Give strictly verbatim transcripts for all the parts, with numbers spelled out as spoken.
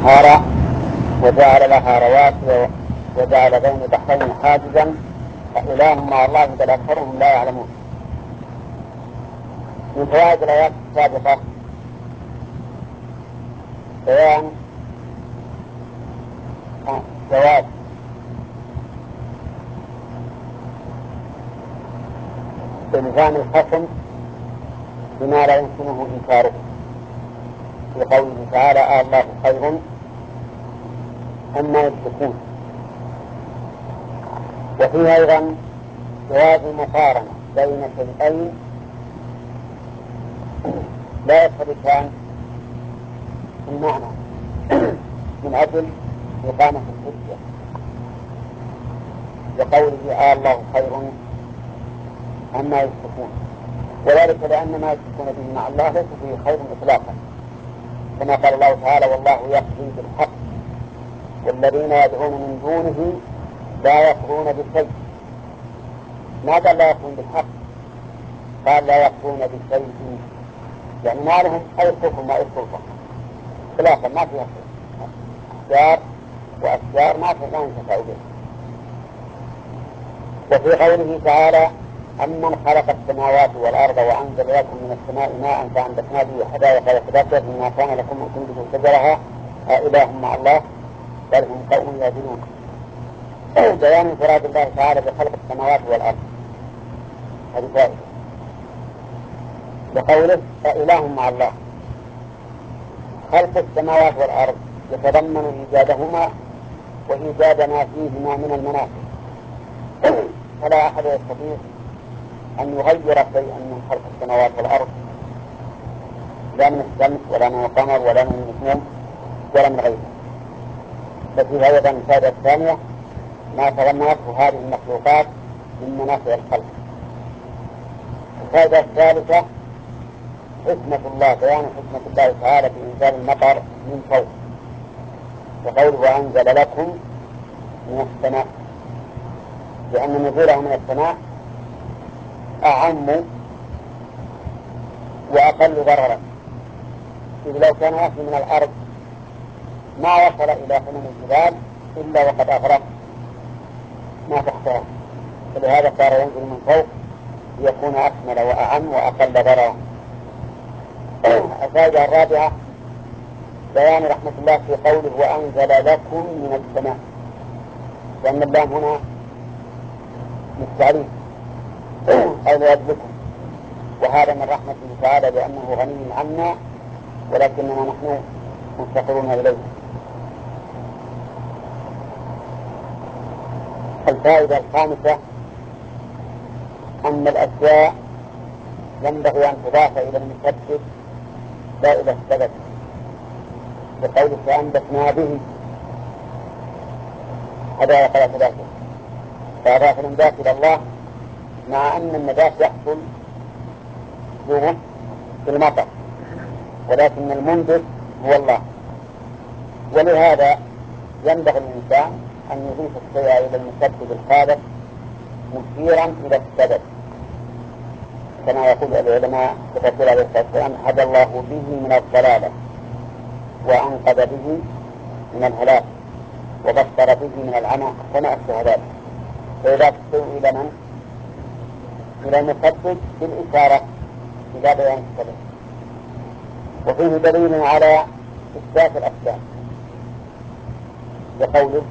الأنهار وجعل لها رواسي وجعل بين بحرين حاجزا فإله مع الله بل أكثرهم لا يعلمون. من فوائد الآيات السابقة بيان جواز إلزام الخصم بما لا يمكنه إنكاره، في قوله تعالى آه الله خير أما يشركون. وفيه أيضا جواز المقارنة بين شيئين لا يشتركان في المعنى من أجل إقامة الحجة، وقوله آه الله خير أما يشركون، وذلك لأن ما يشركون به مع الله ليس فيه خير إطلاقا، كما قال الله تعالى والله يقضي بالحق والذين يدعون من دونه لا يقضون بشيء. ما قال لا يقضون بالحق، قال لا يقضون بشيء، يعني ما لهم أي حكم أي سلطة إطلاقا، ما فيها أحجار وأشجار ما ينتفع به. وفي قوله تعالى أمن خلق السماوات والأرض وأنزل لكم من السماء ماء فأنبتنا به حدائق وفاكهة مما كان لكم أن تنبتوا شجرها أإله مع الله بل هم قوم يعدلون. بيان انفراد الله تعالى بخلق السماوات والأرض، هذه فائدة. بقوله أإله مع الله، خلق السماوات والأرض يتضمن إيجادهما وإيجاد ما فيهما من المنافع، فلا أحد يستطيع أن يغير شيئا من خلق السماوات والأرض، لا من الشمس ولا من القمر ولا من النجوم ولا من غيره. ففي أيضا الفائدة الثانية ما تضمنته هذه المخلوقات من منافع الخلق. الفائدة الثالثة حكمة الله، بيان حكمة الله تعالى في إنزال المطر من فوق، وقوله وأنزل لكم من السماء، لأن نزوله من السماء أعم وأقل ضررا، إذ لو كان يأتي من الأرض ما وصل إلى قمم الجبال إلا وقد أغرق ما تحتها، فلهذا صار ينزل من فوق ليكون أكمل وأعم وأقل ضررا. الفائدة الرابعة بيان رحمة الله في قوله وأنزل لكم من السماء، لأن اللام هنا للتعريف أي لأجلكم، وهذا من رحمته تعالى لأنه غني عنا ولكننا نحن مفتقرون إليه. الفائدة الخامسة أن الأشياء ينبغي أن تضاف إلى المسبب لا إلى السبب، بقوله فأنبتنا به حدائق وفاكهة، فأضاف الإنبات إلى الله مع أن النبات يحصل في المطر، ولكن المنبت هو الله. ولهذا ينبغي الإنسان أن يضيف الشيء إلى المسبب الخالق مشيرا إلى السبب، كما يقول العلماء كتبت عليه الصلاة والسلام هدى الله به من الضلالة وأنقذ به من الهلاك وبصر به من العمى وما أشبه ذلك. فإذا تسوء إلى من؟ إلى المسبب بالإشارة إلى بيان السبب. وفيه دليل على إثبات الأسباب بقوله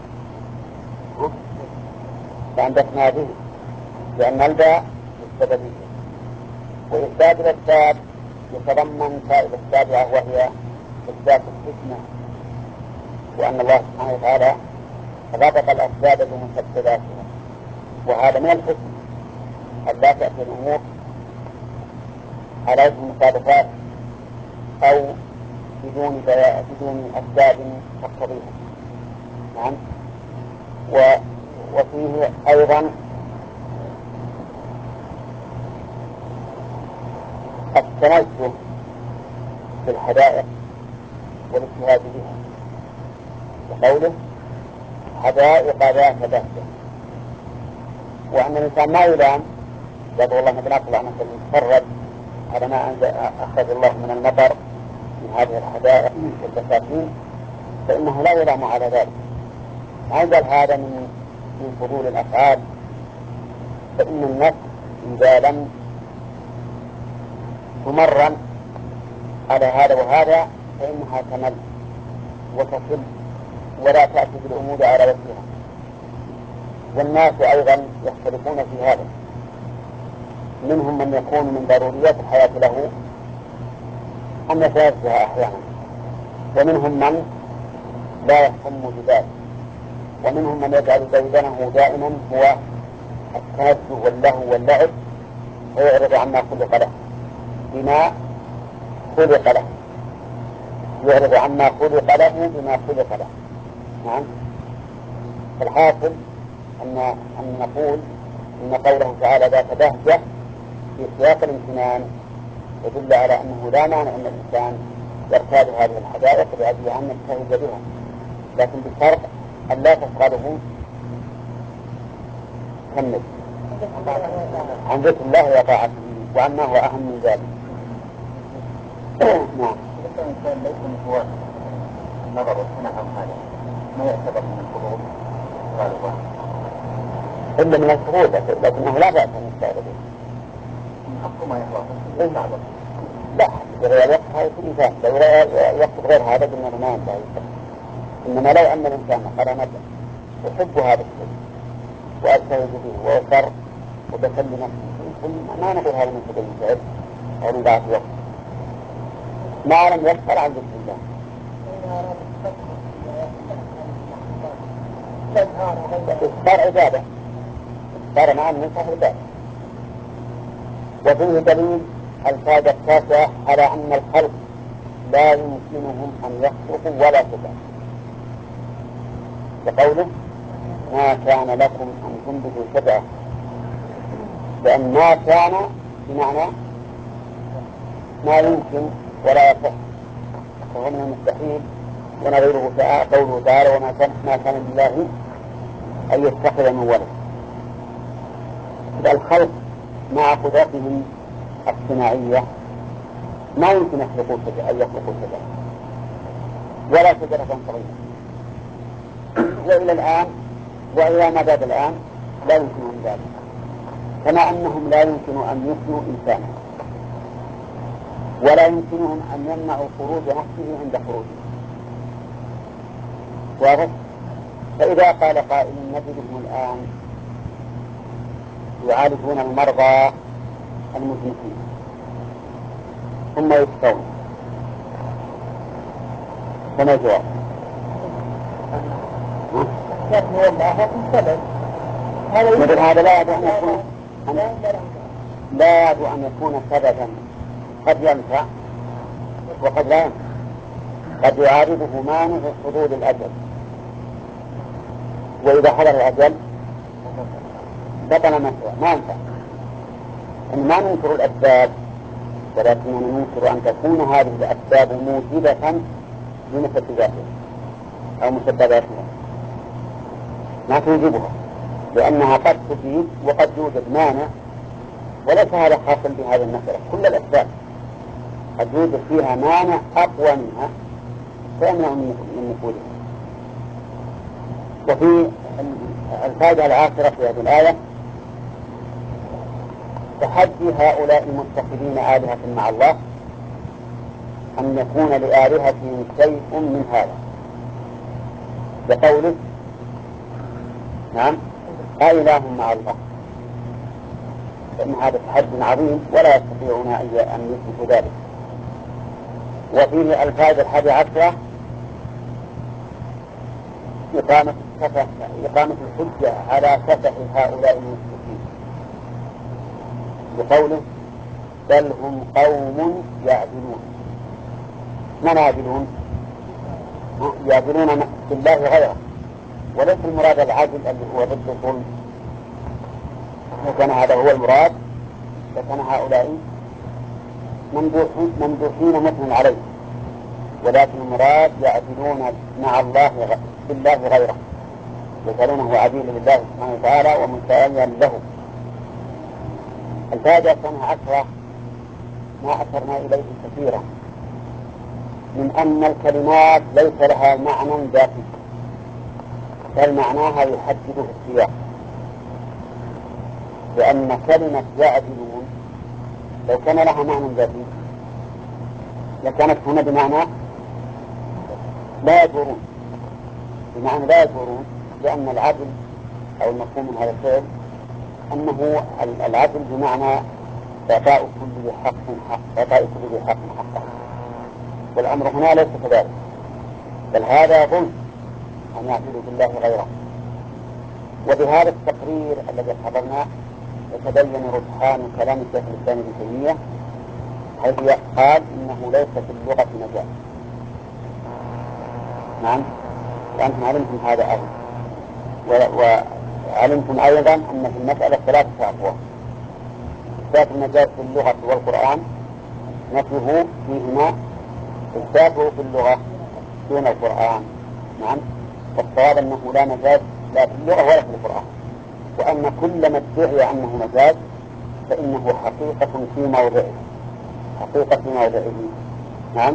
فأنبتنا به، لأن الباء للسببية. وإثبات الأسباب يتضمن فائدة السابعة وهي إثبات الحكمة، وأن الله سبحانه وتعالى ربط الأسباب بمسبباتها، وهذا من الحكمة أن لا تأتي الأمور على وجه المصادفات أو بدون بدون أسباب تقتضيها. نعم. وفيه أيضا التنزه بالحدائق والاجتهاد بها، وقوله حدائق ذات بهجة، وأن الإنسان ما يلام يقول والله مثل أطلع مثل متفرد على ما أخذ الله من المطر من هذه الحدائق والبساتين فإنه لا يلام على ذلك. عندل هذا من من فضول الأفعال، فإن النفس إذا لم تمرن على هذا وهذا فإنها تمل وتصل ولا تأتي بالأمور على وجهها. والناس أيضا يختلفون في هذا، منهم من يكون من ضروريات الحياة له أن يتنزه أحيانا، ومنهم من لا يهتم بذلك، ومنهم من يجعل ديدنه دائما هو التنزه واللهو واللعب، ويعرض عما خلق له بما خلق له يعرض عما خلق له بما خلق له. نعم. فالحاصل أن أن نقول إن قوله تعالى ذات بهجة في سياق الامتنان يدل على أنه لا مانع أن الإنسان يرتاد هذه الحدائق لأجل أن يبتهج بها، لكن بشرط أن لا تشغله كمل عن ذكر الله وطاعته وعما هو أهم من ذلك. نعم. الإنسان ليس من هو النظر والسمع أو هذا ما يعتبر من الفضول غالبا إلا من الفضول، لكنه لا بأس أن يستعد به. أصل ما يحوى ليس عبر. لا، إذا الوقت هذا يكون إنسان، لو يقصد غير هذا قلنا ما ينتهي. إنما لو أن الإنسان قال أنا أحب هذا الشيء وأجتهد به وأصر وبسلي نفسي، ما نقول هذا من فضل الفعل أو من ضعف الوقت، ما لم يسأل عن ذكر الله. إصدار عبادة، إصدار مع النصح عبادة. وفيه دليل الفائدة التاسعة على أن الخلق لا يمكنهم أن يخلقوا ولا تبع، بقوله ما كان لكم أن تنبتوا سبعة، لأن ما كان بمعنى ما يمكن ولا يصح، فهو من المستحيل. ونظيره قوله تعالى وما كان ما كان لله أن يتخذ من ولد. الخلق مع قدرتهم الصناعية ما يمكن أن يخلقوا شجرة ولا شجرة صغيرة، وإلى الآن وإلى ما بعد الآن لا يمكنهم ذلك، كما أنهم لا يمكن أن يثنوا إنسانا ولا يمكنهم أن يمنعوا خروج نفسه عند خروجه. واضح؟ فإذا قال قائل نجدهم الآن يعالجون المرضى المذنبين ثم يشفون، فما الجواب؟ مثل هذا لا يدعو أن يكون لا يدعو أن يكون سببا، قد ينفع وقد لا ينفع، قد يعارضه مانع حصول الأجل، وإذا حضر الأجل بطل ما ينفع. إن ما ننكر الأسباب، ولكننا ننكر أن تكون هذه الأسباب موجبة لمسبباتها أو مسبباتها، ما توجبها، لأنها قد تفيد وقد يوجد مانع، وليس هذا خاصا بهذه المسألة. كل الأسباب قد يوجد فيها مانع أقوى منها فيمنع من نفوذها. وفي الفائدة العاشرة في هذه الآية تحدي هؤلاء المتخذين آلهة مع الله أن يكون لآلهتهم شيء من هذا، بقوله نعم أإله مع الله، فإن هذا تحدي عظيم ولا يستطيعون أن يثبتوا ذلك. وفيه الفائدة الحادية عشرة إقامة السفه إقامة الحجة على سفه هؤلاء المشركين، بقوله بل هم قوم يعدلون. من يعدلون؟ يعدلون بالله غيره، وليس المراد العدل اللي هو ضد الظلم، وكان هذا هو المراد فكان هؤلاء ممدوحين مثنى عليه، ولكن المراد يعدلون مع الله بالله غيره، يجعلونه عديلا لله سبحانه وتعالى ومساويا له. الفائدة الثانية عشرة ما أثرنا إليه كثيرا من أن الكلمات ليس لها معنى ذاتي، بل معناها يحدده السياق، لأن كلمة يعدلون لو كان لها معنى ذاتي لكانت هنا بمعنى لا يدورون، بمعنى لا يدورون، لأن العدل أو المفهوم من هذا الفعل أنه العدل بمعنى إعطاء كل ذي حق حق إعطاء كل ذي حق حقه، والأمر هنا ليس كذلك، بل هذا ظلم أن يعبدوا بالله غيره. وبهذا التقرير الذي حضرناه يتبين رجحان كلام الشيخ الإسلام ابن تيمية، حيث قال إنه ليس في اللغة مجال. نعم، وأنتم علمتم هذا أيضا، وعلمتم أيضا أن في المسألة ثلاثة أقوال: إثبات المجاز في اللغة والقرآن، نفيه فيهما، إثباته في اللغة دون القرآن. نعم، والصواب أنه لا مجاز لا في اللغة ولا في القرآن، وأن كل ما ادعي أنه مجاز فإنه حقيقة في موضعه، حقيقة في موضعه. نعم.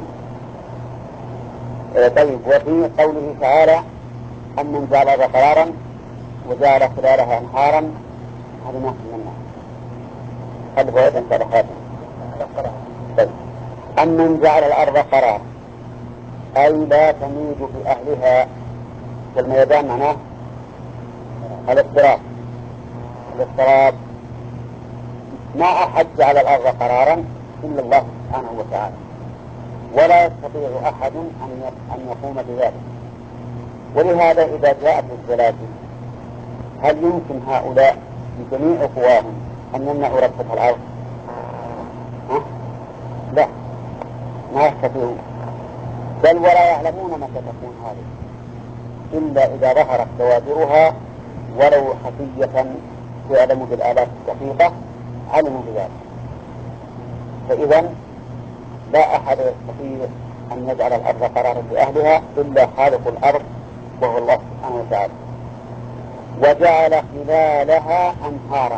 آه طيب، وفي قوله تعالى أمن جعل قرارا وجعل خلالها أنهارا، هذه ما فهمناها. هل هو أنت بخاتم؟ طيب، أمن جعل الأرض قرارا أي لا تميد بأهلها، والميدان معناه الاضطراب. الاضطراب ما أحد جعل الأرض قرارا إلا الله سبحانه وتعالى، ولا يستطيع أحد أن يقوم بذلك. ولهذا إذا جاءت الزلازل هل يمكن هؤلاء بجميع قواهم أن يمنعوا ربة الأرض؟ ها؟ لا، ما يستطيعون، بل ولا يعلمون متى تكون هذه إلا إذا ظهرت بوادرها ولو خفية تعلم بالآلاف الدقيقة علموا بذلك. فإذا لا أحد يستطيع أن يجعل الأرض قرارا لأهلها إلا خالق الأرض وهو الله سبحانه وتعالى. وجعل خلالها أنهارا.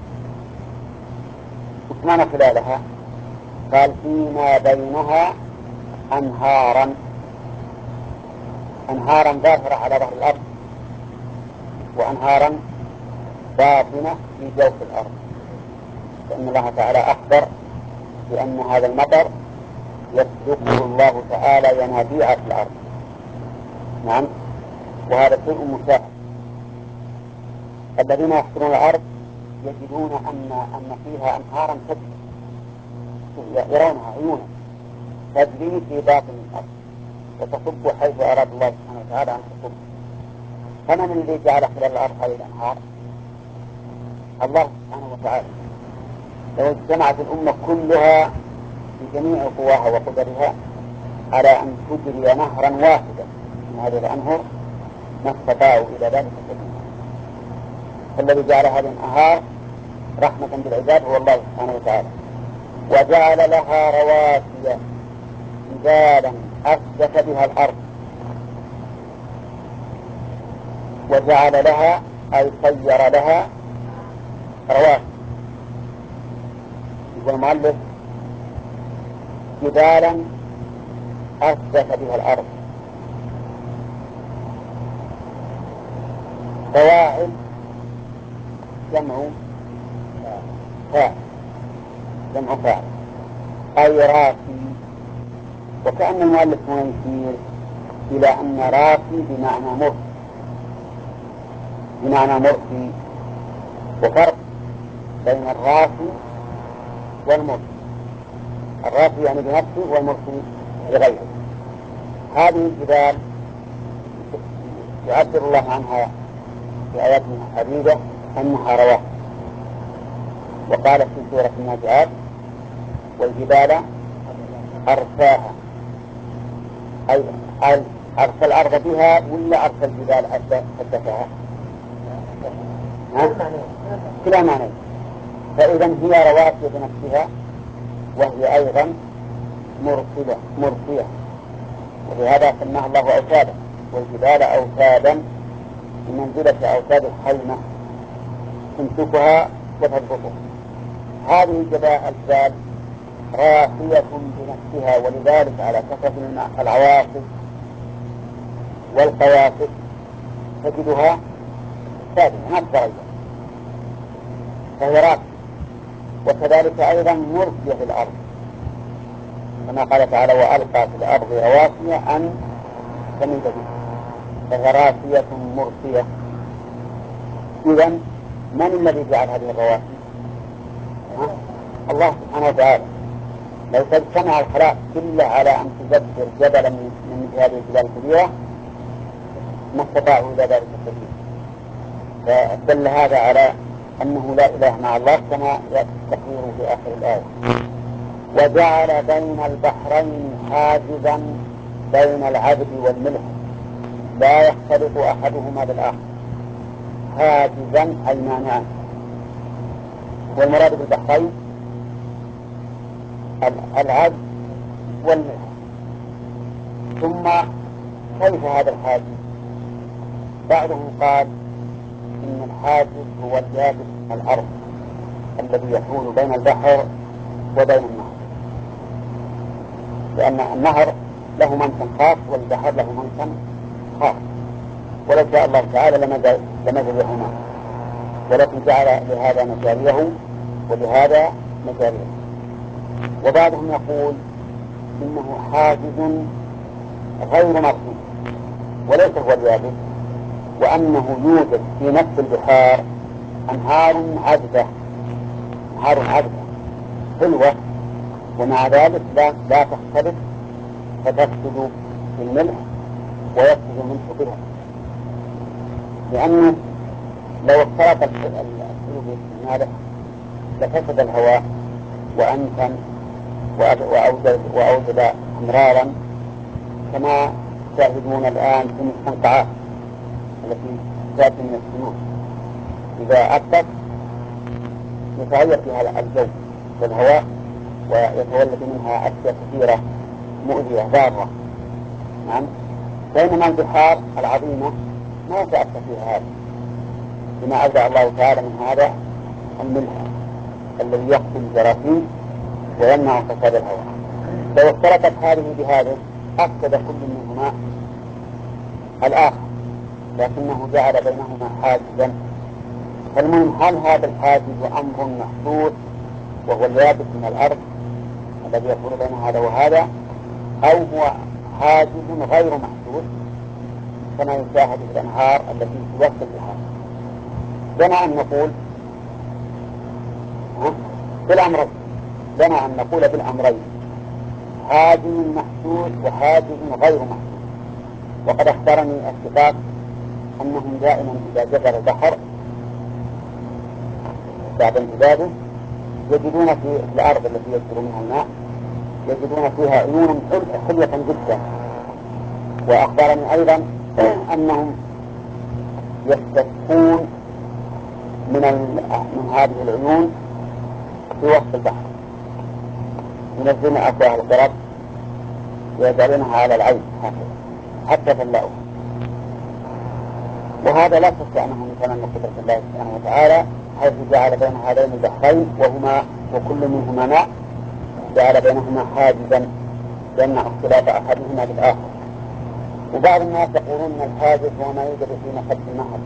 وش معنى خلالها؟ قال فيما بينها أنهارا، أنهارا ظاهرة على ظهر الأرض، وأنهارا باطنة في جوف الأرض، لأن الله تعالى أخبر بأن هذا المطر يسلكه الله تعالى ينابيع في الأرض. نعم، وهذا شيء مشاهد. الذين يحفرون الأرض يجدون أن أن فيها أنهارا تجري، يرونها عيونا تجري في باطن الأرض وتصب حيث أراد الله سبحانه وتعالى أن تصب. فمن الذي جعل خلال الأرض هذه الأنهار؟ الله سبحانه وتعالى. لو اجتمعت الأمة كلها بجميع قواها وقدرها على أن تجري نهرا واحدا من هذه الأنهر ما استطاعوا إلى ذلك سبيلا. فالذي جعل هذه الأنهار رحمة بالعباد هو الله سبحانه وتعالى. وجعل لها رواسي جبالا أسدت بها الأرض، وجعل لها أي صير لها رواسي. يقول المؤلف جبالا أسدت بها الأرض، قواعد جمع فاعل، جمع فاعل أي راسي. وكأن المؤلف هنا يشير إلى أن راسي بمعنى مرسي، بمعنى مرسي، وفرق بين الراسي والمرسي. الراسي يعني بنفسه والمرسي بغيره. هذه الجبال يعبر الله عنها في آيات عديدة أنها رواسي، وقال في سورة النازعات والجبال أرساها، أي أرسل الأرض بها ولا أرسل الجبال أسدتها؟ كلا معنى. فإذا هي رواسي بنفسها وهي أيضا مرسلة مرسية، ولهذا سماها الله أوتادا، والجبال أوتادا بمنزلة أوتاد الخيمة تمسكها وتضبطها. هذه الجبال راسية بنفسها، ولذلك على كثرة العواصف والقواسف تجدها ثابتة ما تتغير، فهي راسية. وكذلك أيضا مرسية في الأرض، كما قال تعالى وألقى في الأرض رواسي أن تميد بها، فهي راسية مرسية. إذن من الذي جعل هذه الرواسي؟ الله سبحانه وتعالى. لو تجتمع الخلائق كلها على أن تدبر جبلا من هذه الجبال الكبيرة ما استطاعوا إلى ذلك التدبير. فدل هذا على أنه لا إله مع الله كما يأتي التقرير في آخر الآية. وجعل بين البحرين حاجزا بين العبد والملك لا يختلط أحدهما بالآخر. حاجزا أي مانعا، والمراد بالبحرين العبد والملك. ثم كيف هذا الحاجز؟ بعضهم قال إن الحاجز هو اليابس من الأرض الذي يحول بين البحر وبين النهر، لأن النهر له منشأ خاص والبحر له منشأ خاص، ولو شاء الله تعالى لمجريهما، ولكن جعل لهذا مجاريه ولهذا مجاريه. وبعضهم يقول إنه حاجز غير مرسوم وليس هو اليابس، وأنه يوجد في نفس البحار أنهار عذبة أنهار عذبة حلوة، ومع ذلك لا, لا تختلط فتفسد الملح ويفسد الملح بها، لأنه لو اختلط الحلو بالمالح لفسد الهواء وأنتن وأوجد, وأوجد أمرارا، كما تشاهدون الآن في المستنقعات التي تأتي من السيول، إذا أبطت يتغير فيها الجو والهواء ويتولد منها أشياء كثيرة مؤذية ضارة. نعم. بينما البحار العظيمة ما تأثر فيها هذا، بما أودع الله تعالى من هذا الملح الذي يقتل الجراثيم ويمنع فساد الهواء. لو اختلطت هذه بهذه أفسد كل منهما الآخر، لكنه جعل بينهما حاجزا. فالمهم هل هذا الحاجز أمر محدود وهو اليابس من الأرض الذي يكون بين هذا وهذا، أو هو حاجز غير محدود كما يشاهد في الأنهار التي في وسط البحار؟ لنا أن نقول بالأمرين لنا أن نقول بالأمرين حاجز محدود وحاجز غير محدود. وقد أخبرني الثقات أنهم دائما إذا جبر البحر بعد امتداده يجدون في الأرض التي يجبر منها الماء يجدون فيها عيونا حلوة جدا. وأخبرني أيضا أنهم يستسقون من, من هذه العيون في وسط البحر، ينزلون أفواه القرب ويجعلونها على العين حتى تملأها. وهذا لا شك أنه من كمال قدرة الله سبحانه وتعالى، حيث جعل بين هذين البحرين وهما وكل منهما ماء جعل بينهما حاجزا يمنع اختلاط أحدهما بالآخر. وبعض الناس يقولون أن الحاجز هو ما يوجد في مخد النهر،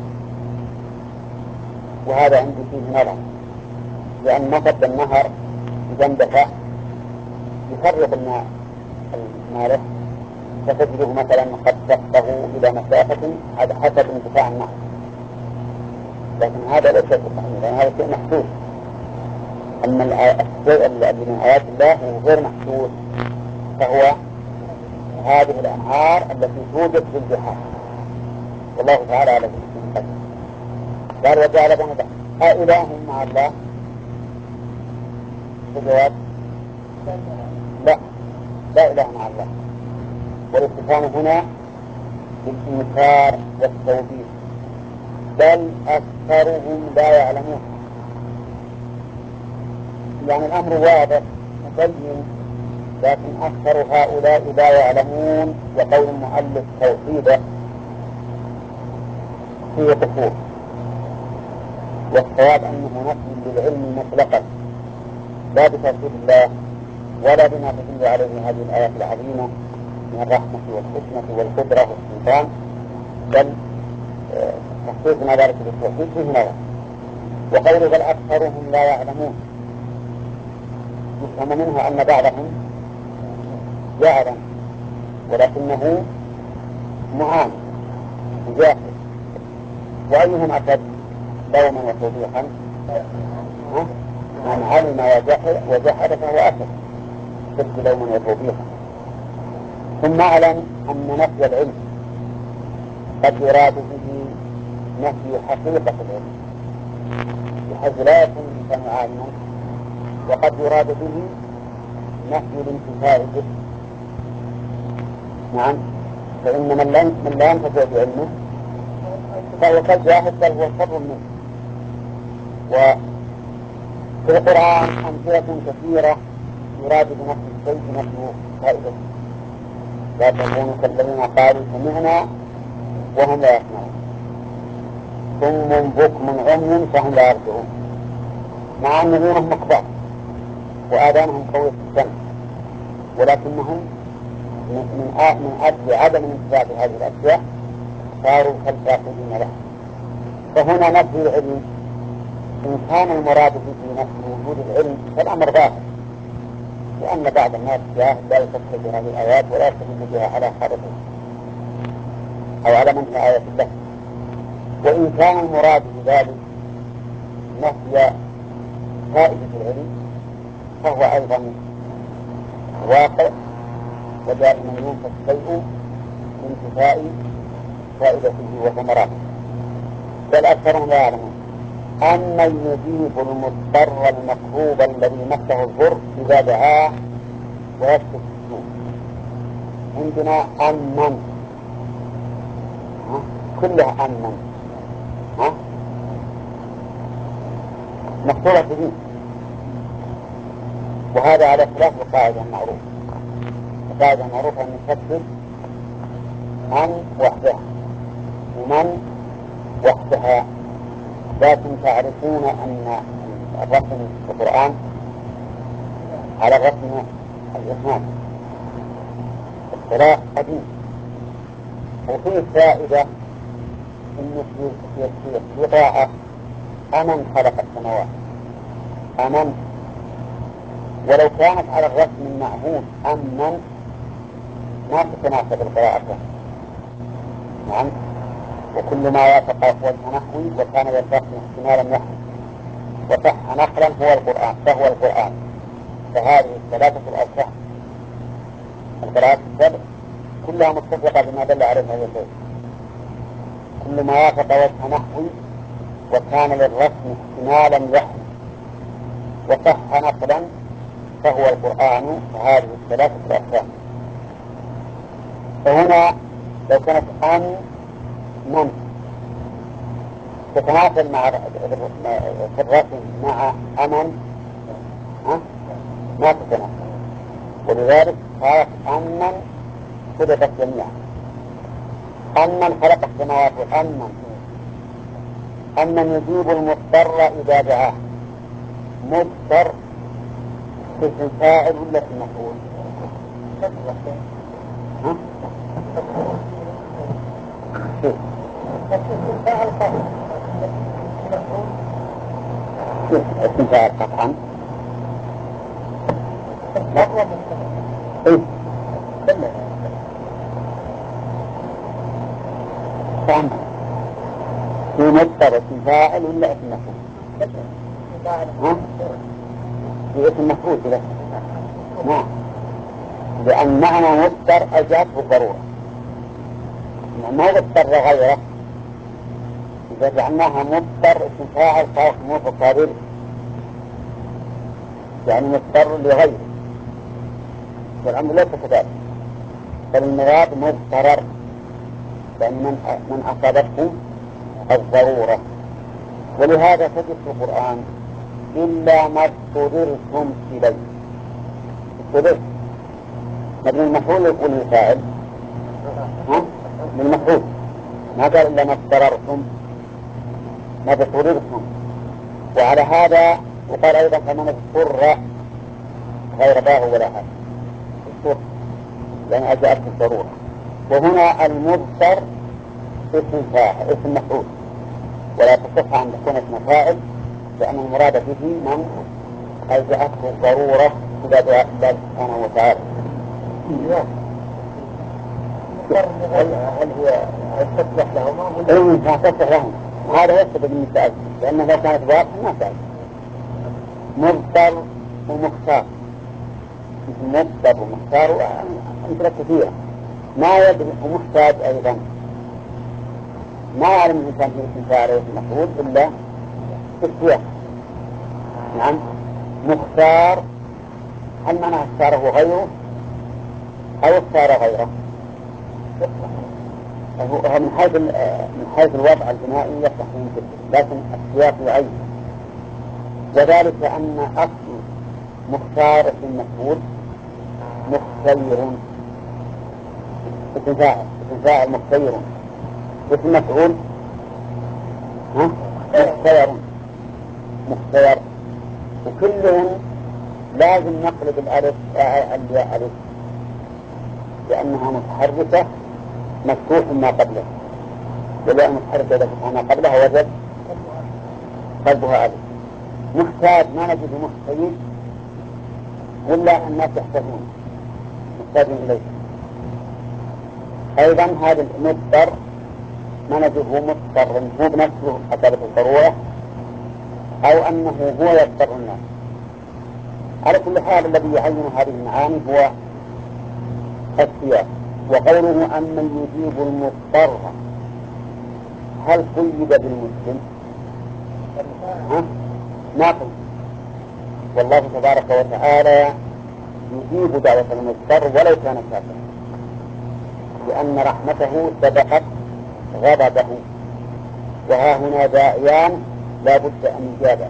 وهذا عندي فيه نظر، لأن مخد النهر إذا اندفع يفرق الماء المالح، فتجده مثلا قد سقطه إلى مسافة على حسب اندفاع النهر، لكن هذا ليس صحيح لأن هذا شيء محدود. أما الشيء الذي من آيات الله هو غير محدود، فهو هذه الأنهار التي توجد في البحار، والله تعالى على كل شيء قال وجعل بين البحر أإله مع الله؟ الجواب لا، لا إله مع الله. والاستفهام هنا بالإنكار والتوبيخ، بل أكثرهم لا يعلمون. يعني الأمر واضح مبين، لكن أكثر هؤلاء لا يعلمون. وقول المؤلف توحيدا فيه كفور، والصواب أنه نفي للعلم مطلقا لا بتوحيد الله ولا بما تدل عليه هذه الآيات العظيمة من الرحمة والحكمة والقدرة والسلطان، بل تخصيص ما ذلك بالتوحيد فيه نظر. وقوله بل أكثرهم لا يعلمون يفهم منه أن بعضهم يعلم ولكنه معاند وجاهل. وأيهم أشد لوما وتوبيخا؟ من علم وجحد فهو أشد شد لوما وتوبيخا. ثم أعلم أن نفي العلم قد يراد به نفي حقيقة العلم بحيث لا يكون الإنسان عالما، وقد يراد به نفي الانتفاع به. نعم، فإن من لا ينتفع بعلمه فهو كالجاهل بل هو شر منه. وفي القرآن أمثلة كثيرة يراد بنفس الشيء نفي فائدته. لا تكونوا كالذين قالوا سمعنا وهم لا يسمعون، ثم بكم عمي فهم لا يرجعون، مع أن غيرهم مكبار وآذانهم قوية السمع، ولكنهم من من أجل عدم الانتفاع بهذه الأشياء صاروا كالفاقدين له. فهنا نفي العلم إن كان المراد به نفي وجود العلم فالأمر ظاهر، لأن بعض الناس جاهل لا يفكر بهذه الآيات ولا يستدل بها على حالته أو على من هي آية الله. وإن كان المراد بذلك نفي فائدة العلم فهو أيضا واقع، ودائما ينفى الشيء بانتفاء فائدته وثمراته. بل أكثرهم لا يعلمون أمن يجيب المضطر المكروب الذي مسه الضر إذا دعاه ويكشف السوء. عندنا أمن كلها أمن مقصورة به، وهذا على خلاف القاعدة المعروفة. القاعدة المعروفة أن نفسر أن وحدها ومن وحدها، لكن تعرفون أن الرسم في القرآن على الرسم الإثنان اختلاف قديم. وفيه فائدة إن في في طاعة أمن خلق السماوات أمن، ولو كانت على الرسم المعهود أمن ما تتناسب القراءة. نعم، وكل ما وافق وجه نحوي وكان للرسم احتمالا نحوي وصح نقلا هو القرآن فهو القرآن. فهذه الثلاثة الأصح القراءات السبع كلها متفقة بما دل عليه هذا البيت. كل ما وافق وجه نحوي وكان للرسم احتمالا يحوي وصح نقلا فهو القرآن. فهذه الثلاثة الأصح. فهنا لو كانت أن من تتناسل مع في الرسم مع أمن ما تتناسل، ولذلك قالت أمن خلقت جميعا. أمن خلق السماوات أمن أمن يجيب المضطر إذا دعاه. مضطر في الفاعل ولا في المفعول؟ ها؟ اسم فاعل قطعا. ايه فهم في مضطر اسم فاعل ولا اسم مفعول؟ ها؟ في اسم مفعول كذا. نعم، لأن معنى مضطر أجابه الضرورة، ما مضطر غيره. إذا جعلناها مضطر اسم فاعل صار مضطر يعني مضطر لغيره، والأمر ليس كذلك، بل المراد مضطرر لأن من من أصابته الضرورة. ولهذا تجد في القرآن إلا ما اضطررتم إليه. اضطررت مبني المفعول يقول الفاعل ها من المفعول، ما قال إلا ما اضطررتم ما اضطررتم. وعلى هذا وقال أيضا فمن اضطر غير باغ ولا عاد لأن أجاءت الضرورة. وهنا المضطر اسم فاعل اسم مفعول ولا تصح أن تكون اسم فاعل لأن المراد به من أجاءته الضرورة إلى دعاء الله سبحانه وتعالى. هل هي تصلح لهما؟ إيه تصلح لهم وهذا يثبت من التأذي لأنه لو كانت واضحة ما تأذي. مضطر ومختار مضطر ومختار أمثلة كثيرة ما يدري ومحتاج أيضا ما يعلم الإنسان في اسم فاعل واسم مفعول إلا في السياق. نعم مختار هل معنى اختاره غيره أو اختار غيره؟ هو من حيث من حيث الوضع البنائي يصح يمكن لكن السياق يعين وذلك أن أصل مختار اسم مفعول مختير اسم فاعل اسم فاعل مختير اسم مفعول ها مختير مختير وكلهم لازم نقلب الألف الياء ألف لأنها متحركة مفتوح ما قبله والياء متحركة إذا فتح ما قبلها وجد قلبها ألف. محتاج ما نجد محتاج إلا الناس يحتاجون محتاجون إليه. أيضا هذا المضطر ما نجده مضطر هو بنفسه أثبت الضرورة أو أنه هو يضطر الناس. على كل حال الذي يعين هذه المعاني هو السياق. وقوله أمن يجيب المضطر هل قيد بالمسلم؟ ها؟ ما قيد. والله تبارك وتعالى يجيب دعوة المضطر ولو كان كافرا لأن رحمته سبقت غضبه وها هنا داعيان لا بد أن يجابه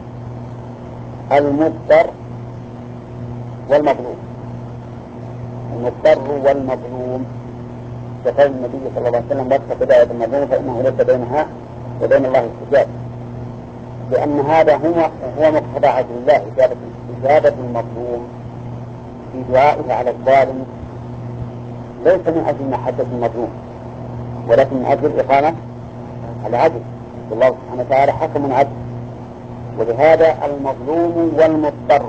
المضطر والمظلوم. المضطر والمظلوم كقول النبي صلى الله عليه وسلم واتق دعوة المظلوم فإنه ليس بينها وبين الله استجابة لأن هذا هو هو مقتضى عدل الله إجابة إجابة المظلوم في دعائه على الظالم ليس من أجل محبة المظلوم ولكن من أجل إقامة العدل والله سبحانه وتعالى حكم عدل. ولهذا المظلوم والمضطر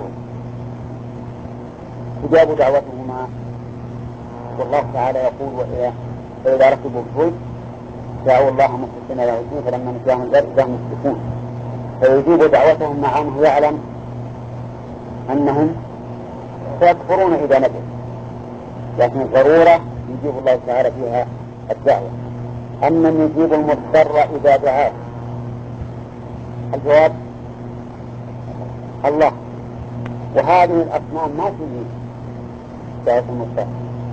تجاب دعوتهما والله تعالى يقول وإذا ركبوا الفلك دعوا الله مخلصين له الدين فلما نجاهم البر إذا هم يشركون فيجيب دعوتهم مع أنه يعلم أنهم سيكفرون إذا نجوا لكن الضرورة يجيب الله تعالى فيها الدعوة. أمن يجيب المضطر إذا دعاه الجواب الله. وهذه الأصنام ما تجيب دعوة المضطر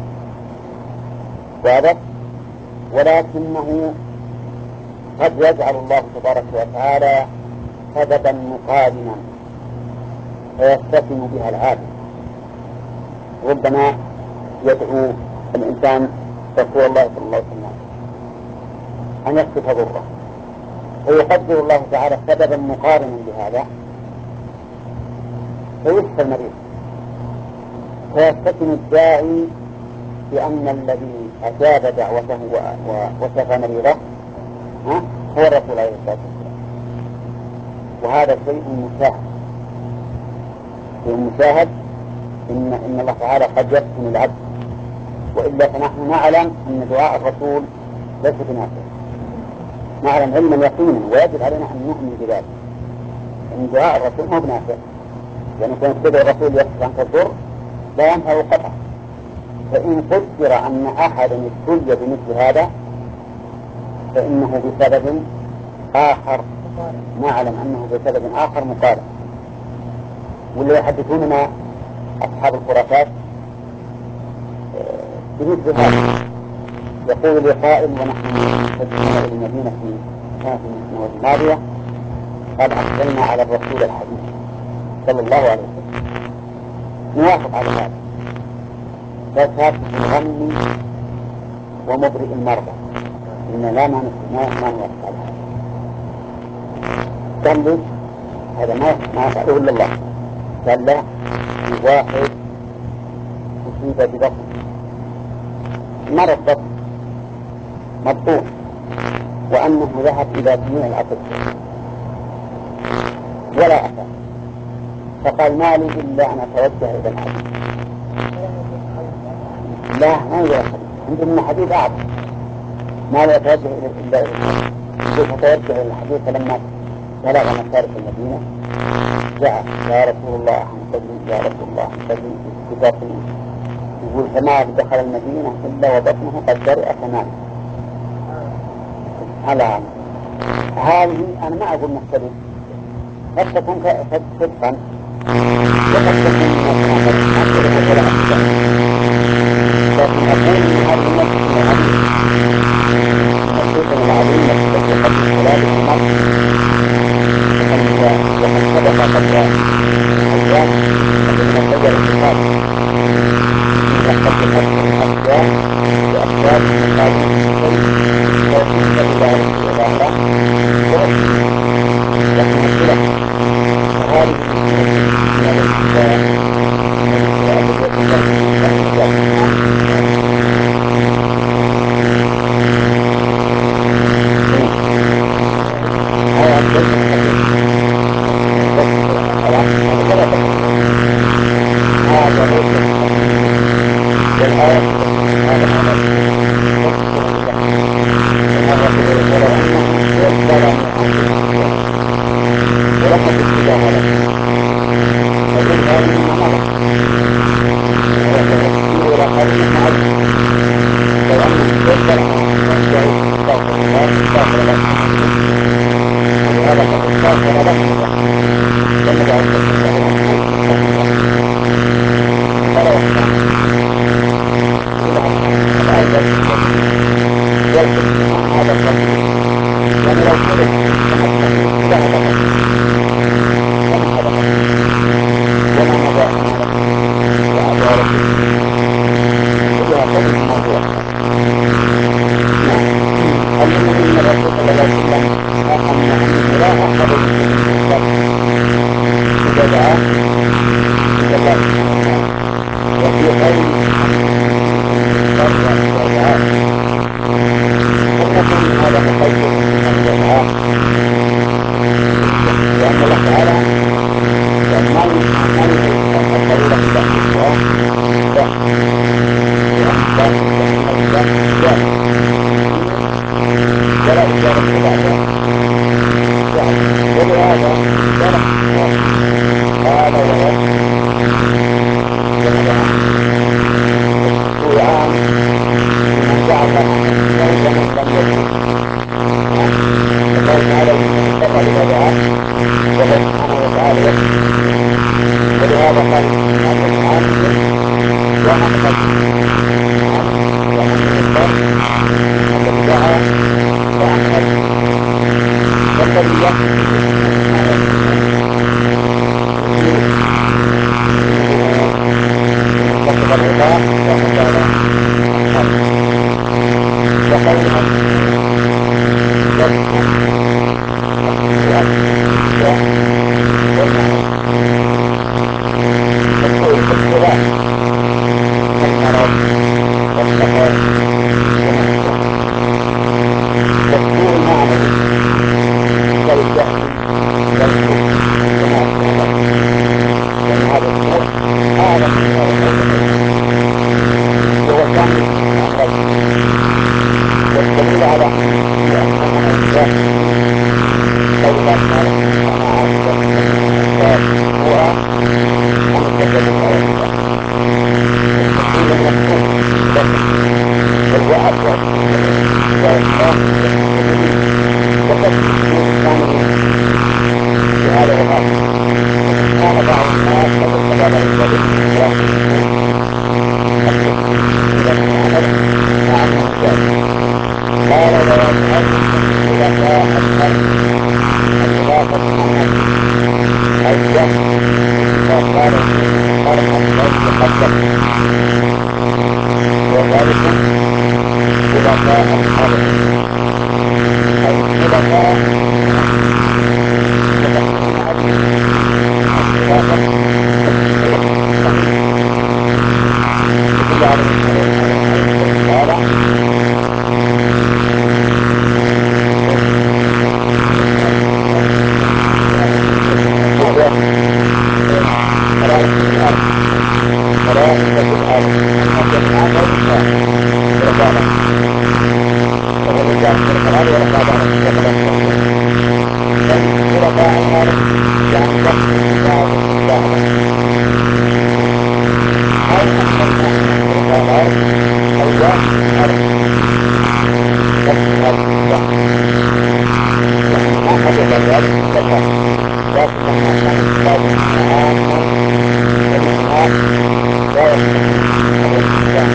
واضح ولكنه قد يجعل الله تبارك وتعالى سببا مقارنا فيستثم بها العابد. ربما يدعو الإنسان رسول الله صلى الله عليه وسلم أن يكشف ضره فيقدر الله تعالى سببا مقارنا بهذا فيشفى المريض فيستثم الداعي بأن الذي أجاب دعوته وشفى مريضه هو الرسول عليه الصلاة والسلام. وهذا شيء مشاهد شيء مشاهد إن, إن الله تعالى قد يفتن العبد وإلا فنحن نعلم أن دعاء الرسول ليس بنافع نعلم علما يقينا ويجب علينا أن نؤمن بذلك أن دعاء الرسول مو بنافع لأن كان كده الرسول يكشف عنك الضر لا ينفع قطعا. فإن قدر أن أحدا ابتلي بمثل هذا فإنه بسبب آخر نعلم أنه بسبب آخر مقارن. واللي يحدثوننا أصحاب الخرافات بمثل هذا يقول لي قائل ونحن نتجه إلى المدينة في سنة السنوات الماضية قد أقبلنا على الرسول الحديث صلى الله عليه وسلم نوافق على هذا فكاتب الغم ومبرئ المرضى إن لا ما نوافق على هذا. قال لي هذا ما ما يفعله إلا الله قال لا واحد أصيب ببطن مرض بطن مبطون وأنه ذهب إلى جميع الأطباء ولا أثر، فقال ما لي إلا أن أتوجه إلى الحديث. لا ما يوجد الحديث، عندهم حديث أعظم، ما لا يتوجه إلا إلى الحديث. يقول فتوجه إلى الحديث فلما بلغ مشارف المدينة جاء يا رسول الله أنقذني يا رسول الله أنقذني ببطني. يقول فما دخل المدينة إلا وبطنه قد برئ تماما. على هذه أنا ما أقول مختلف، قد تكون صدقا وقد تكون مثلا أكثر، لكن أقول أن هذه المسجد العظيم المسجد العظيم الذي قبل ثلاثة مرة وقد سبق قبل أيام الذين غيروا الكتاب من قبل قتل الأشياء بأسباب مقابل الشيء توفيق إلى الإعلام ورسل، لكن الخلاف فهذه من الابتداء والابتداء الذي يتبع من الإنسان هذا أفضل هذا ليس والآية هذا هذا ولو أنه ظلموا أنفسهم ولم يكتبها لهم فدل هذه مما مضى ويكتبوا إلى قرية معين. لو أنهم ظلموا وجاءوا استغفر الله استغفر لهم ولهذا قد استغفر لهم الله لما دعوا استغفر لهم أي استغفر لهم فلا وحدان الأوجه والحكمة هذا الرسول يعني لو كره كما التحديث ذهب قصير كما هذا قصير وما مضى أمانته وعدالته كلها كلمة موضوع. نعم المهم أن الرسول صلى الله عليه وسلم أن أنه لا أحد يستجيب الإسلام إذا دعاه إلى الله سبحانه وتعالى وفي غير أن يضطر إلى دعاه فلنقول إن هذا مقيد بمن يدعاه لأن الله تعالى يعني ما ما يريد الضرورة إلا في الدعاء لا لأن الله لأن الإجابة إجابة ولا إجابة بعد دعاء ولهذا شرح قال ويكفي كما دعا الدعاء لمن دعا الله نفسه ومن لم يدعو. الله تعالى يتقرب إلى دعاء وهو سبحانه وتعالى يكفي ولهذا قال المؤلف عامل ومن غدو عامل ومن الضر الذي دعا ومن غدو والذي يكفي ما يكفي لفظ العطاء ومدار الخلق وقولها يكفي والمعنى السوء الابتلاء كالمرض والسفر ونحوه والسوء المعنوي كالجهل والكفر ونحوه لأن هذا السوء أعظم من هذا وهو كامل الأمراض والدليل على أن السوء المعنوي جاهل قول الله تعالى إنما عاشت الأسباب سوءا أن كذبوا بآيات الله والتحليل المكتوب لكن والوعد والإخلاص والتحليل وكسر السوء الكاملين وهذا هو الغالب. كان بعض الناس لو استجاب للولي إخلاص السوء لكن العمل مع أنه جاهل قال ويجعلكم خلفاء الأرض الإضافة معنى أي يحكم إذا صار القرن الذي قبله وذلكم خلفاء الأرض أي خلفاء وتقول هذه الخلافة الأرض وهو الرجال خلق الأرض ورفع بعضهم فوق بعض خلقاء الأرض يعني تقصد بعض بعضا أو أن المعنى خلقاء الأرض أو ذات الأرض تقصد هذه الأشياء يعني ما حدث ذلك إلا الله لكن لما كان الخطاب عاما فالإطلاق لا يستطيع وهو الإنسان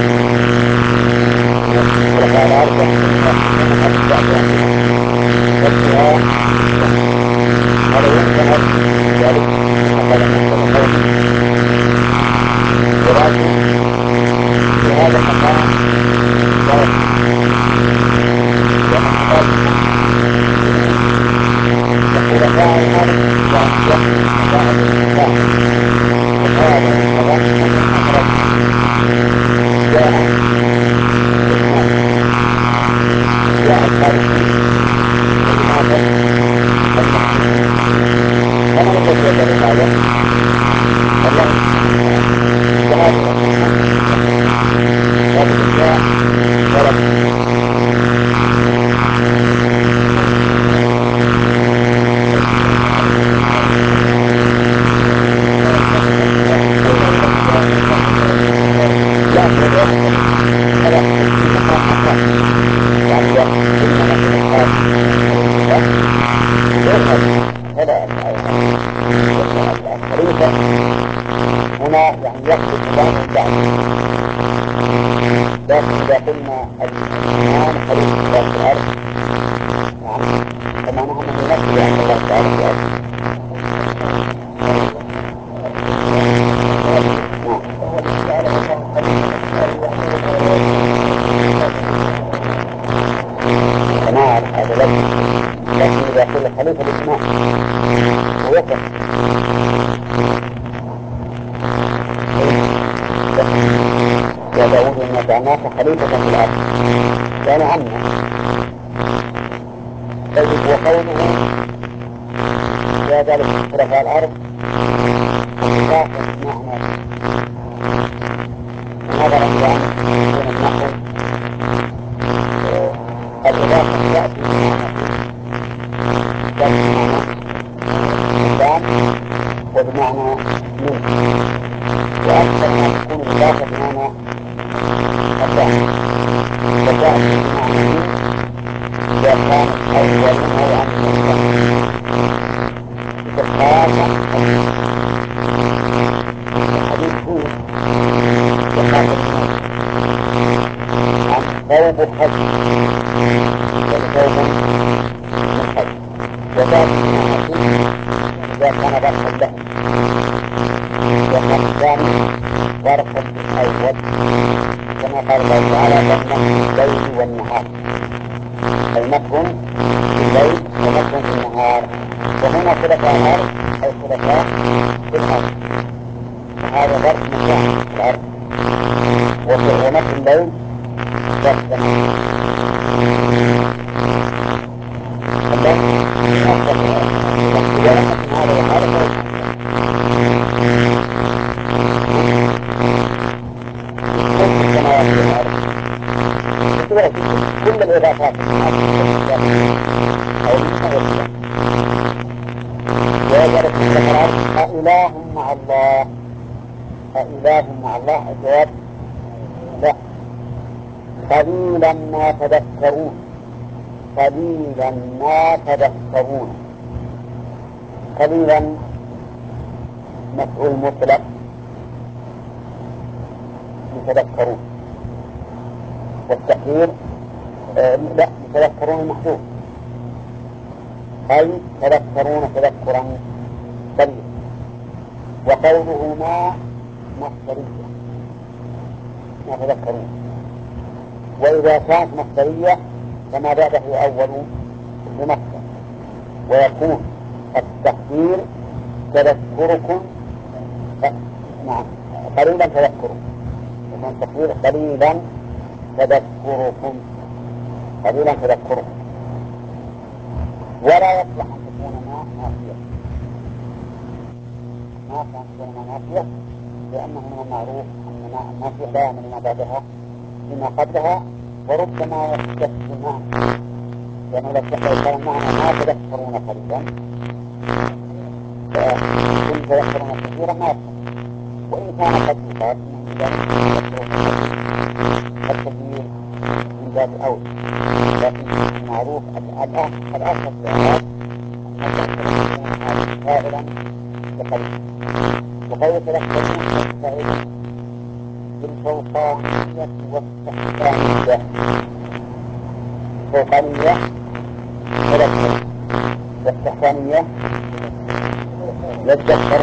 خلقاء الأرض وأنها تتبع بأهلها ربها هذا يمكن ذلك قال محمد قوله ولكن في هذا المقام لا يصح لأن الخطاب وخلقاء الأرض يعني يحمل خطائب الإنسان وهذا يتضمن أمرين جاء اثنان جاء الخالقين وإماتة المخلوقين فمن الذي يدعو هذا؟ الله سبحانه وتعالى وهذه ربنا لا بالإنساء ولا بالإنساء لا هو هذا في مقام مقام يعني قلنا مثلا آدم الخليفة وغير هذا هذا الخليفة هنا يعني يقصد مضاف بعد لكن إذا قلنا الآن خليفة الله في الأرض نعم فمعناها أنه ينفذ عن الله تعالى في الأرض كمال هذا لك لكن إذا قل الخليفة الإسماء ويقف يا داود إنا جعلناك خليفة في الأرض كان عنا طيب وقوله يا ذلك خلفاء الأرض إضافة معنى نظرا إلى أن يكون النحو الإضافة تأتي بمعنى تأتي بمعنى الإنسان وبمعنى منه وأكثر ما تكون الإضافة بمعنى الإنسان وتأتي بمعنى منه إذا كان الأول نوعا من الإنسان بخاصة الحديث هو بخاصة الناس عن ثوب حج وثوب من حج وذات الناس إذا كان ظرفا له وكان الثاني ظرفا للأول كما قال الله تعالى ظنه الليل والنهار أي مكر في الليل ومكر في النهار وهنا خلفاء الأرض أي خلفاء في الأرض هذا ظرف مكان في الأرض ومكر الليل ظرف زمان الله أصدق إذا رأت هذا وهذا كل السماوات والأرض كل الإضافات أو منها والله ويجعل في الأرض أإله مع الله أإله مع الله الجواب لا قليلا ما تذكرون قليلا ما تذكرون قليلا مفعول مطلق يتذكرون والتأخير آه لا يتذكرون محذوف أي تذكرون تذكرا قليلا وقوله ما مصدرية ما تذكرون وإذا كانت مصدرية فما بعده يؤول بمصدر ويكون التقدير تذكركم نعم قليلا تذكرون ومن التقدير قليلا تذكركم قليلا تذكركم ولا يصلح أن تكون ما نافية ما كان تكون ما نافية لأنه من المعروف أن ما ما في إحداها من ما بعدها فيما قبلها، وربما يستفسر معه، لأنه لو كان معنا ما تذكرون قريبا فكن تذكرون كثيرا ما يفهم، وإن كان قد يقال التغيير من باب أول، لكن معروف الأصل في العراق أنه فاعلا بقليل، وقول تذكرون فاعلا بالفوقانية والتحتانية. الفوقانية تذكر، والتحتانية يتذكر،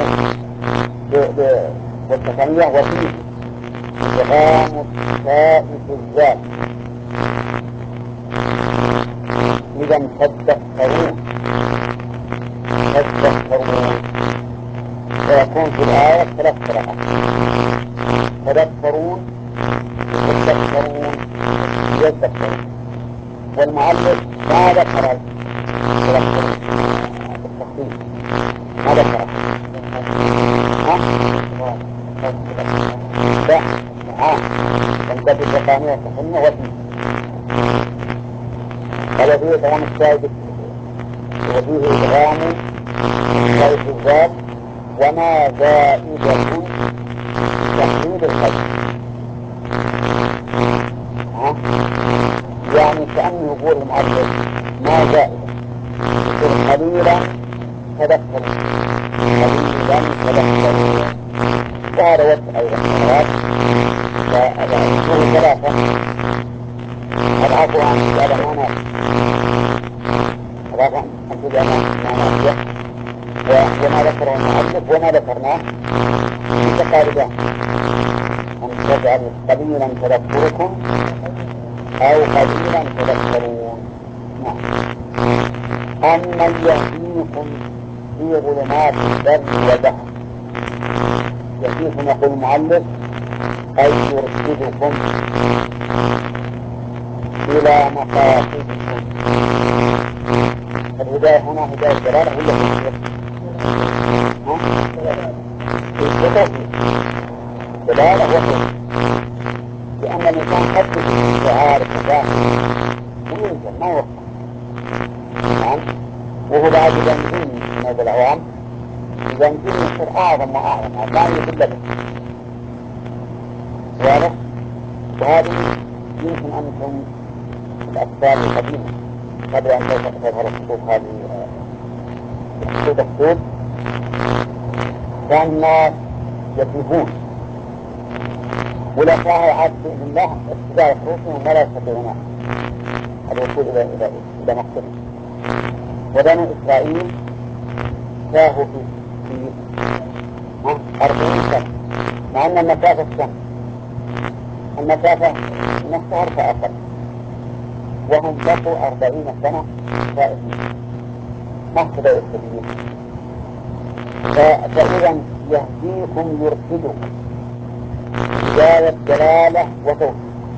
والتحتانية وفيه إدغام التاء في الذات. إذا تذكرون تذكرون فيكون في الآية ثلاث قراءات: تذكرون تذكرون يذكرون. والمؤلف ما ذكر تذكرون بالتخصيص، ما ذكر لا عام تنقض الزقانية تحنه وفيه قال فيه إدغام الشاهد وفيه إدغام الشاهد في الذات وما زائدة تحصيل الخير. يعني كأنه يقول المؤلف ما زائدة يقول قليلا تذكروا قليلا تذكروا. وهذا وقت أيضا مرات فالأسفل ثلاثة العفو عن السؤال ما نافع، العفو عن السؤال ما نافع، وما ذكره المؤلف وما ذكرناه متقاربان، أن تجعل قليلا تذكركم أو قليلا تذكرون. أمن يهديكم في ظلمات البر والبحر. يهديكم يقول المؤلف أي يرشدكم إلى مقاصدكم. الهداية هنا هداية دلالة ولا تشريع؟ في الخطوة دلالة وحيد، لأن الإنسان قد يكون عارف مداخل وينزل ما يوقع، نعم، وهو بعد ينزل من هذا العوام ينزل يصير أعظم وأعظم لا يقول له واضح. وهذه يمكن أن تكون الأفكار القديمة قبل أن تظهر الخطوط هذه الخطوط الخطوط كان الناس يتيهون ولا فاها عاد بإذن الله اتباع خروجهم ولا يستطيعون الوصول إلى إلى إلى مقصدهم. وبنو إسرائيل تاهوا في في أربعين سنة مع أن المسافة السنة المسافة من الشهر فأقل، وهم بقوا أربعين سنة تائهين ما اهتدوا السبيل. فإذا يهديكم يرشدكم هداية دلالة وتوفيق،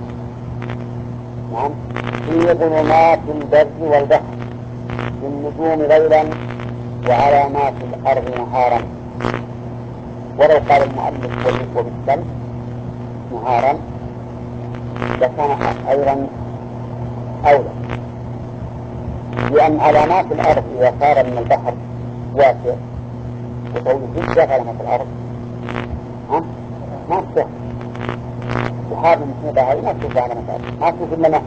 نعم، في ظلمات البر والبحر بالنجوم ليلا وعلامات الأرض نهارا. ولو قال المؤلف وبالشمس نهارا لكان أيضا أولى، لأن علامات الأرض إذا صار من البحر واسع وطويل جدا علامات الأرض ها ما تشوف بحار من محيطة هذه ما تشوف علامات الأرض ما تشوف إلا ما.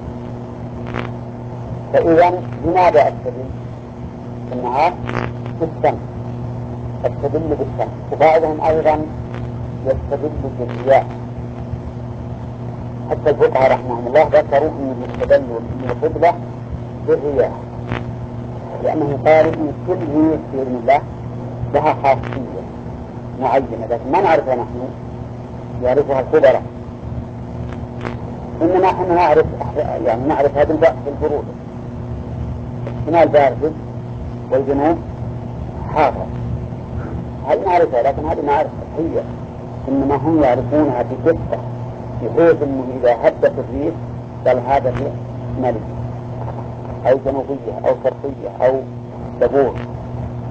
فإذا لماذا أستدل في النهار بالشمس؟ أستدل بالشمس. وبعضهم أيضا يستدل بالرياح، حتى الفقهاء رحمهم الله ذكروا أن يستدلوا بالقبلة بالرياح، لأنه قالوا أن كل ريح بإذن الله لها خاصية معينة لكن ما نعرفها نحن، يعرفها الخبراء، إنما نحن نعرف يعني نعرف هذا بالبرودة، الشمال بارد والجنوب حار، هذه نعرفها، لكن هذه نعرف هي إنما هم يعرفونها بدقة بحيث أنه إذا هبت الريح قال هذا ريح شمالية أو جنوبية أو شرقية أو دبور.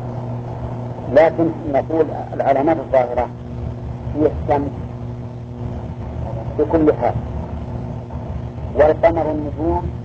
لكن نقول العلامات الظاهرة هي الشمس بكل حال. والقمر النجوم